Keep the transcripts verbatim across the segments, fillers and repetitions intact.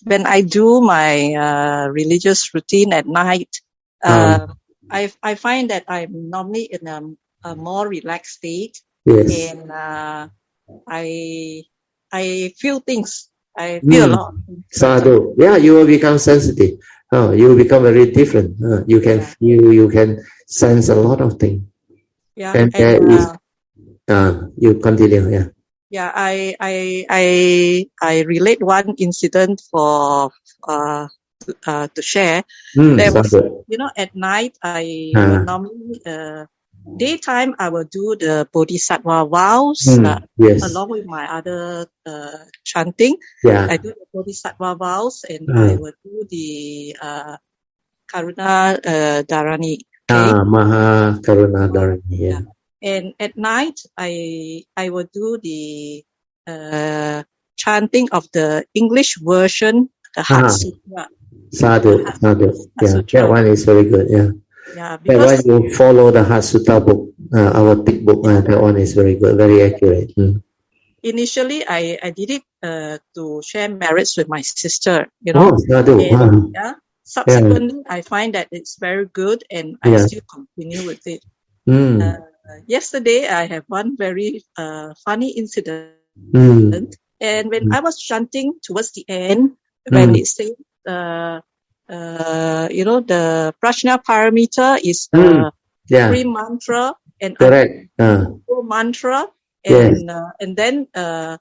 when I do my uh, religious routine at night, uh, um, I I find that I'm normally in a, a more relaxed state, yes. and uh, I I feel things. I feel mm. a lot. Sadhu. Yeah, you will become sensitive. Oh, you will become very different. Uh, you can yeah. feel, you can sense a lot of things. Yeah, and, and there uh, is, uh, you continue. Yeah. Yeah, I I I I relate one incident for uh, uh to share. Mm, there was, you know, at night I uh. will normally uh daytime I will do the Bodhisattva vows mm, uh, yes. along with my other uh chanting. Yeah. I do the Bodhisattva vows and uh. I will do the uh Karuna uh, Dharani. Okay? Ah, Maha Karuna Dharani. Yeah. yeah. And at night, I I will do the uh, chanting of the English version, the Heart Sutra. Sadhu, Sadhu. Yeah, that one is very good. Yeah. Yeah, because that one you follow the Heart Sutra book, uh, our thick book. Uh, that one is very good, very accurate. Mm. Initially, I I did it uh, to share merits with my sister. You know. Oh, Sadhu. And, wow. yeah. Subsequently, yeah. I find that it's very good, and I yeah. still continue with it. Mm. Uh, yesterday, I have one very uh, funny incident. Mm. And when mm. I was chanting towards the end, when mm. it said, uh, uh, you know, the Prajna Paramita is the mm. yeah. free mantra and correct uh. mantra, and yes. uh, and then uh,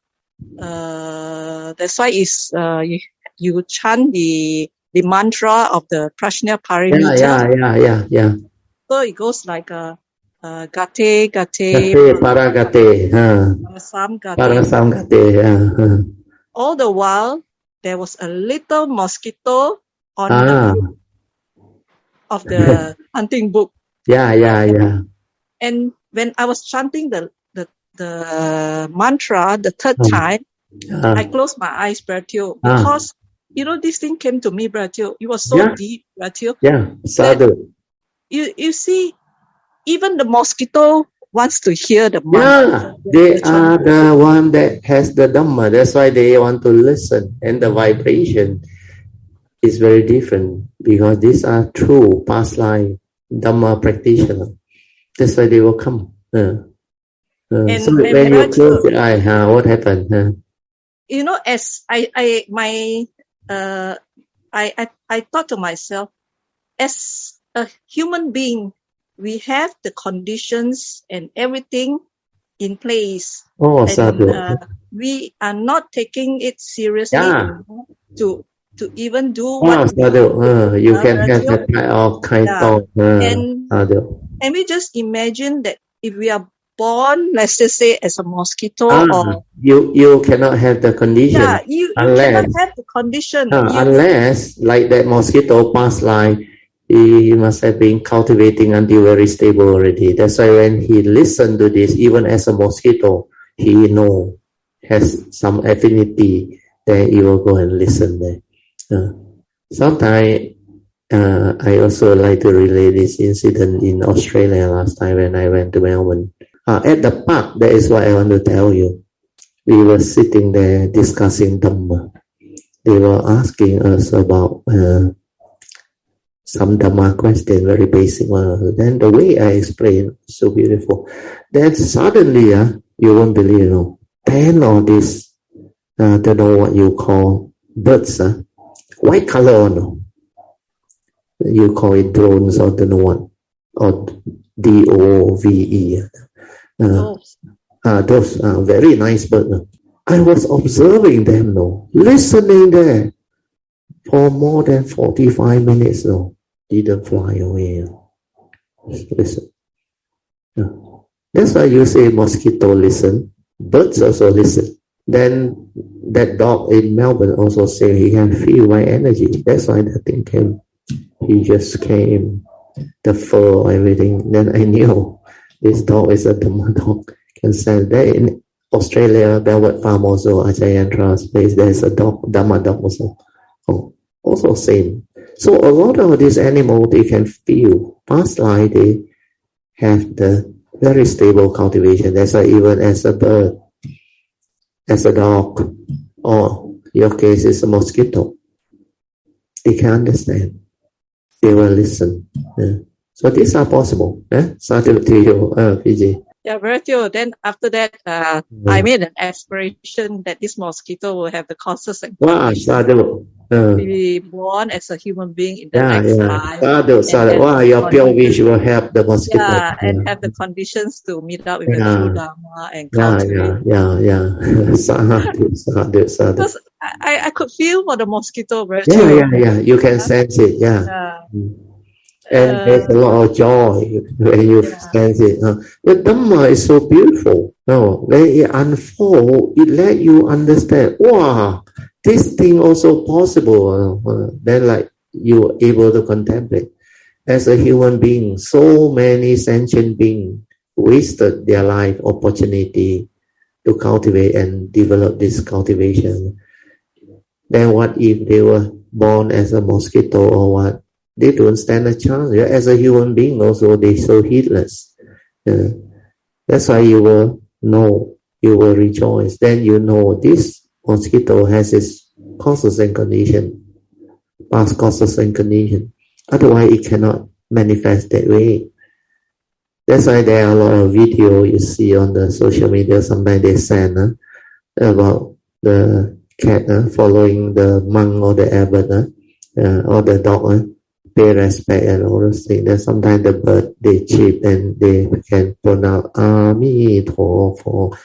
uh, that's why is uh, you, you chant the the mantra of the Prajna Paramita. Yeah, yeah, yeah, yeah, yeah. So it goes like a. Uh, gate, gate, gate, paragate, huh. parasam gate. Parasam gate, yeah. Huh. All the while, there was a little mosquito on ah. the book of the hunting book. Yeah, yeah, yeah. And when I was chanting the the, the mantra the third uh. time, uh. I closed my eyes, Bratio, because uh. you know this thing came to me, Bratio. It was so yeah. deep, Bratio. Yeah, sadhu. You you see. Even the mosquito wants to hear the mantra. Yeah, they the are the one that has the Dhamma. That's why they want to listen. And the vibration is very different because these are true past life Dhamma practitioners. That's why they will come. Uh, uh, and, so and when you close your eye, huh, what happened? Huh? You know, as I, I, my, uh, I, I, I thought to myself, as a human being, we have the conditions and everything in place. Oh, and uh, we are not taking it seriously yeah. to to even do oh, what sadhu. Uh, you uh, can have that kind of kind yeah. of uh, and sadhu. and we just imagine that if we are born, let's just say as a mosquito, ah, or you you cannot have the condition. Yeah, you, you unless, cannot have the condition. Uh, you, unless like that mosquito past life. He must have been cultivating until very stable already. That's why when he listened to this, even as a mosquito, he know has some affinity. Then he will go and listen there. Uh, sometimes uh, I also like to relay this incident in Australia last time when I went to Melbourne. Uh, at the park, that is what I want to tell you. We were sitting there discussing Dhamma. They were asking us about uh, some Dhamma question, very basic one. Then the way I explained, so beautiful. Then suddenly, uh, you won't believe, you know, ten of these, uh, don't know what you call birds, uh, white color or no? You call it drones or don't know what, or D O V E. Uh, uh, those uh, very nice birds. Uh. I was observing them, no, listening there for more than forty-five minutes, no. Didn't fly away. Listen. Yeah. That's why you say mosquito listen. Birds also listen. Then that dog in Melbourne also say he can feel my energy. That's why that thing came. He just came. The fur, everything. Then I knew this dog is a Dhamma dog. Can sense that in Australia, Velvet Farm also, Ajayantra's place, there's a dog, Dhamma dog also. Oh, also same. So a lot of these animals, they can feel past life, they have the very stable cultivation. That's why even as a bird, as a dog, or your case is a mosquito, they can understand. They will listen. Yeah. So these are possible. Eh? Sadhu to you, uh, P J. Yeah, very true. Then after that, uh, Mm. I made an aspiration that this mosquito will have the causes and Wow, conditions sadhu. Uh, be born as a human being in the yeah, next yeah. life. Sadhu, And sadhu. have Wow, the your pure wish conditions- will help the mosquito. Yeah, and Yeah. have the conditions to meet up with the Yeah. true Dharma and Yeah, cultivate. yeah, yeah, yeah. Sadhu, sadhu, sadhu. Because I, I could feel for the mosquito very Yeah, true. yeah, yeah. You can sense it. Yeah. Yeah. Mm. And Uh, there's a lot of joy when you Yeah. sense it. Uh, the Dhamma is so beautiful. No, when it unfolds, it let you understand, wow, this thing also possible. Uh, then like you're able to contemplate. As a human being, so many sentient beings wasted their life opportunity to cultivate and develop this cultivation. Then what if they were born as a mosquito or what? They don't stand a chance. As a human being also, they're so heedless. Uh, that's why you will know, you will rejoice. Then you know this mosquito has its causes and condition, past causes and condition. Otherwise, it cannot manifest that way. That's why there are a lot of video you see on the social media. Sometimes they send uh, about the cat uh, following the monk or the abbot uh, uh, or the dog. Uh, pay respect and all those things. Then sometimes the bird, they cheep and they can pronounce Amitofo,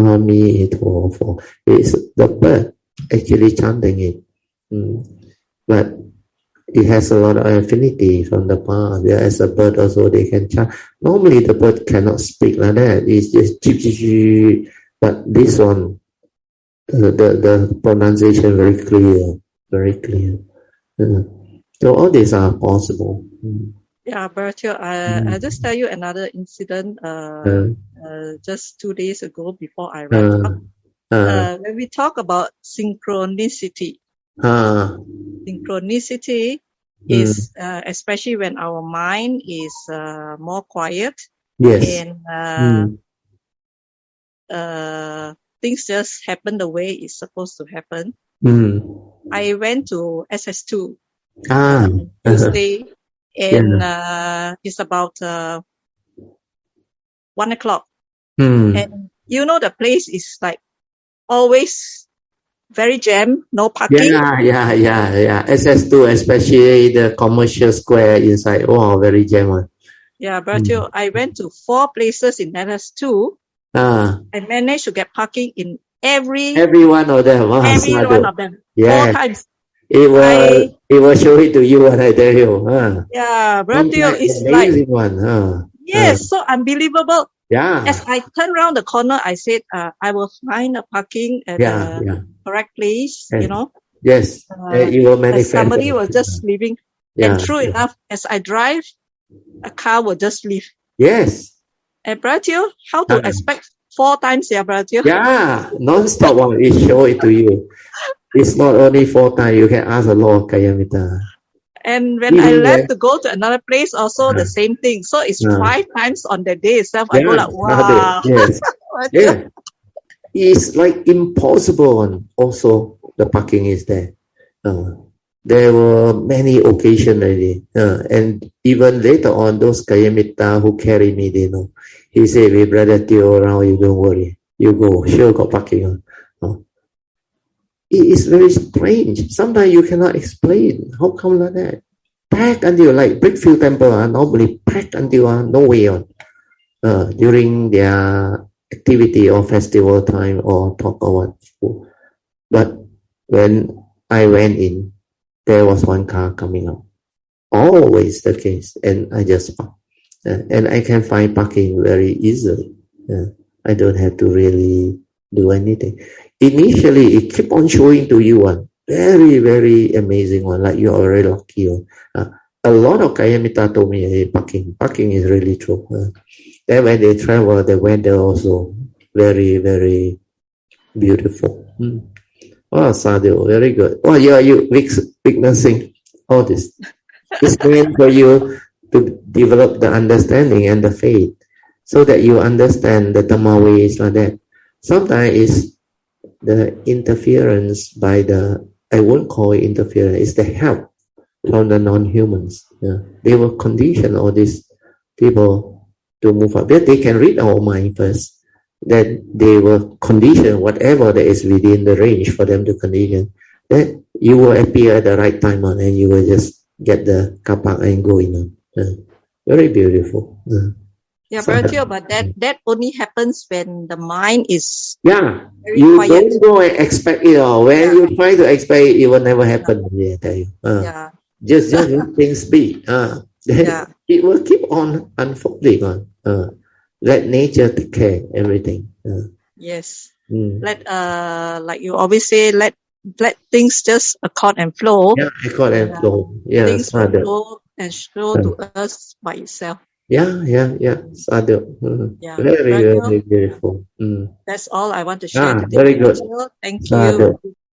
Amitofo. It's the bird actually chanting it. Mm. But it has a lot of affinity from the past. Yeah, as a bird also they can chant. Normally the bird cannot speak like that. It's just cheep, cheep, cheep. But this one, the, the, the pronunciation very clear, very clear. Mm. So all these are possible. Mm. Yeah, Bertil, I, Mm. I'll just tell you another incident uh, Uh, uh, just two days ago before I wrap uh, up. uh, Uh, when we talk about synchronicity, uh, synchronicity mm. is uh, especially when our mind is uh, more quiet Yes. and uh, Mm. uh, things just happen the way it's supposed to happen. Mm. I went to S S two Ah. on Tuesday, and uh, it's about uh, one o'clock. Mm. And you know the place is like always very jammed, no parking. Yeah, yeah, yeah, yeah. S S two, especially the commercial square inside. Wow, very jam. Yeah, Bertil, I went to four places in S S two. Ah. I managed to get parking in every Every one of them. Wow, every sadhu. one of them. Yeah. Four times. It will, I- it will show it to you when I tell you. Huh? Yeah, Bertil, Sometimes it's like, amazing one. Huh? yes, so unbelievable. Yeah. As I turned around the corner, I said, uh, I will find a parking at Yeah, the yeah. correct place, Yes. you know. Yes. Uh, Uh, it will As manifest. somebody was just leaving. Yeah. And true enough, as I drive, a car will just leave. Yes. And Bertil, how to Uh-huh. expect four times, yeah, Bertil? Yeah. Non-stop one. It show it to you. It's not only four times. You can ask a lot of Kayamita. And when Even I when- left to go to another place, also the Uh. same thing. So it's Uh. five times on the day itself. I go Yeah. like, wow. Yes. Yeah. It's like impossible one. Also, the parking is there. Uh, there were many occasions already. Uh, and even later on, those Kayamita who carry me, they know. He said, "We brother Teo around, you don't worry. You go, sure got parking." Uh, it is very strange. Sometimes you cannot explain. How come like that? Packed until like Brickfield Temple, uh, normally packed until uh, no way on. Uh, during their activity or festival time or talk or what. But when I went in, there was one car coming up. Always the case. And I just parked. Uh, and I can find parking very easily. Uh, I don't have to really do anything. Initially, it keep on showing to you one very, very amazing one. Like you are very lucky one. Uh, a lot of Kayamita told me, hey, parking, parking is really true. Uh, then when they travel, the weather also very, very beautiful. Hmm. Oh, Sadhu, very good. Oh, you are you witnessing all this. It's meant for you to develop the understanding and the faith so that you understand the Dhamma ways like that. Sometimes it's the interference by the, I won't call it interference, it's the help from the non-humans. Yeah. They were conditioned, all these people, to move up. They, they can read our mind first. That they were conditioned, whatever that is within the range for them to condition. Then you will appear at the right time on, and you will just get the kapak and go in. Yeah. Very beautiful. Yeah. Yeah, Brother Teo, but that, that only happens when the mind is yeah. very You quiet. don't go and expect it all. When Yeah. you try to expect it, it will never happen. Yeah, I tell you. Uh, Yeah. Just just let things be. Uh, then Yeah. it will keep on unfolding on. Uh, let nature take care of everything. Uh, Yes. mm. Let uh like you always say, let let things just accord and flow. Yeah, accord and Yeah. flow. Yeah, Things will sadhu. flow and show to us by itself. Yeah, yeah, yeah, sadhu. Mm. Yeah. Very, Brother Teo, very beautiful. Mm. that's all I want to share Ah, today. very Brother good. Teo. Thank Sadhu. you.